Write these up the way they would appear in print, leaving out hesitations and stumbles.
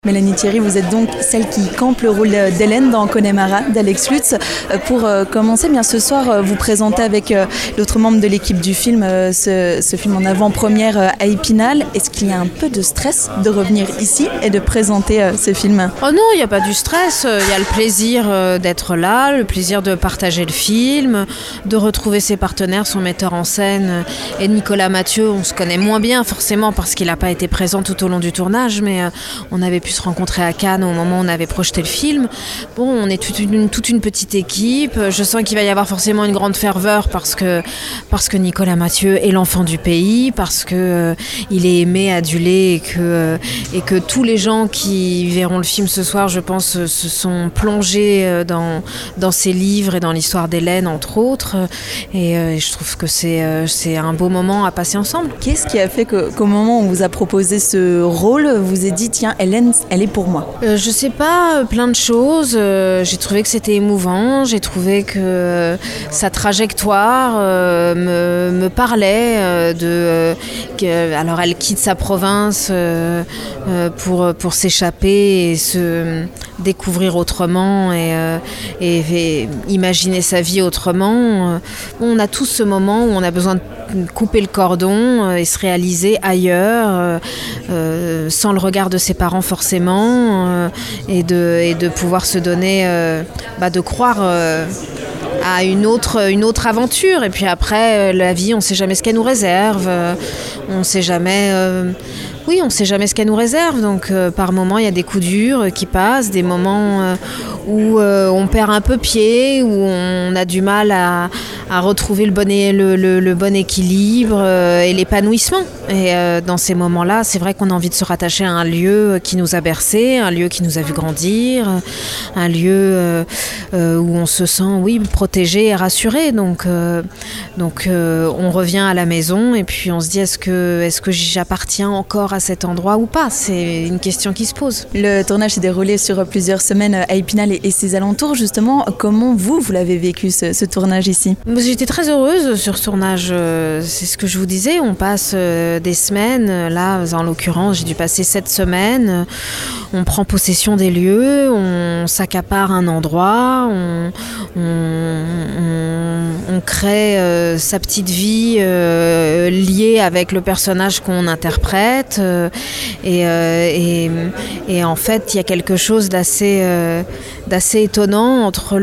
Mélanie Thierry, vous êtes donc celle qui campe le rôle d'Hélène dans Connemara d'Alex Lutz. Pour commencer, bien ce soir, vous présentez avec l'autre membre de l'équipe du film ce film en avant-première à Épinal. Est-ce qu'il y a un peu de stress de revenir ici et de présenter ce film ? Oh non, il n'y a pas du stress. Il y a le plaisir d'être là, le plaisir de partager le film, de retrouver ses partenaires, son metteur en scène et Nicolas Mathieu. On se connaît moins bien forcément parce qu'il n'a pas été présent tout au long du tournage, mais on avait pu se rencontrer à Cannes au moment où on avait projeté le film. Bon, on est toute une petite équipe. Je sens qu'il va y avoir forcément une grande ferveur parce que Nicolas Mathieu est l'enfant du pays, parce que il est aimé, adulé et que tous les gens qui verront le film ce soir, je pense, se sont plongés dans ses livres et dans l'histoire d'Hélène, entre autres. Et je trouve que c'est un beau moment à passer ensemble. Qu'est-ce qui a fait qu'au moment où on vous a proposé ce rôle, vous avez dit tiens, Hélène, elle est pour moi? Je sais pas, plein de choses. J'ai trouvé que c'était émouvant. J'ai trouvé que sa trajectoire me parlait. Alors elle quitte sa province pour s'échapper et se découvrir autrement et imaginer sa vie autrement. On a tous ce moment où on a besoin de couper le cordon et se réaliser ailleurs, sans le regard de ses parents forcément, et de pouvoir se donner, de croire à une autre aventure. Et puis après, la vie, on ne sait jamais ce qu'elle nous réserve, on ne sait jamais... on ne sait jamais ce qu'elle nous réserve, donc par moments il y a des coups durs qui passent, des moments où on perd un peu pied, où on a du mal à retrouver le bon équilibre et l'épanouissement. Et dans ces moments-là, c'est vrai qu'on a envie de se rattacher à un lieu qui nous a bercés, un lieu qui nous a vu grandir, un lieu où on se sent protégé et rassuré. Donc on revient à la maison et puis on se dit est-ce que j'appartiens encore à cet endroit ou pas? C'est une question qui se pose. Le tournage s'est déroulé sur plusieurs semaines à Épinal et ses alentours. Justement, comment vous l'avez vécu ce tournage ici? J'étais très heureuse sur ce tournage. C'est ce que je vous disais. On passe des semaines. Là, en l'occurrence, j'ai dû passer 7 semaines. On prend possession des lieux. On s'accapare un endroit. On crée sa petite vie liée avec le personnage qu'on interprète. Et en fait, il y a quelque chose d'assez étonnant entre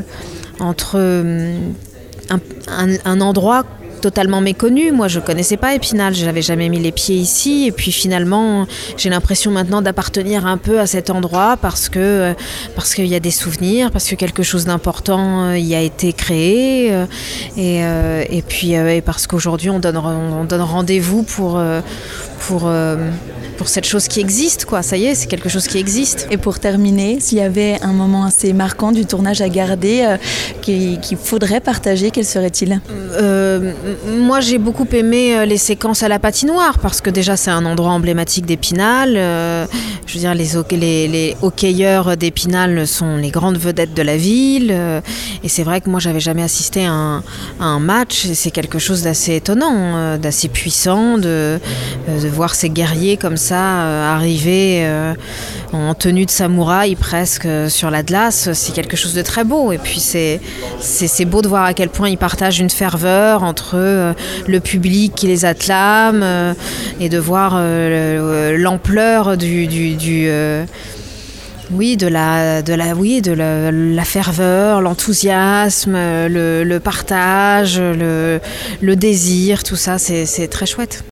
un endroit totalement méconnu. Moi, je connaissais pas Épinal, je n'avais jamais mis les pieds ici. Et puis finalement, j'ai l'impression maintenant d'appartenir un peu à cet endroit parce qu'il y a des souvenirs, parce que quelque chose d'important y a été créé. Et puis parce qu'aujourd'hui, on donne rendez-vous pour cette chose qui existe, quoi. Ça y est, c'est quelque chose qui existe. Et pour terminer, s'il y avait un moment assez marquant du tournage à garder qu'il faudrait partager, quel serait-il ? Moi, j'ai beaucoup aimé les séquences à la patinoire parce que déjà, c'est un endroit emblématique d'Épinal. Je veux dire, les hockeyeurs d'Épinal sont les grandes vedettes de la ville. Et c'est vrai que moi, j'avais jamais assisté à un match. C'est quelque chose d'assez étonnant, d'assez puissant, de voir ces guerriers comme ça arriver en tenue de samouraï presque sur la glace. C'est quelque chose de très beau. Et puis c'est beau de voir à quel point ils partagent une ferveur entre le public qui les acclame et de voir l'ampleur de la ferveur, l'enthousiasme, le partage, le désir, tout ça, c'est très chouette.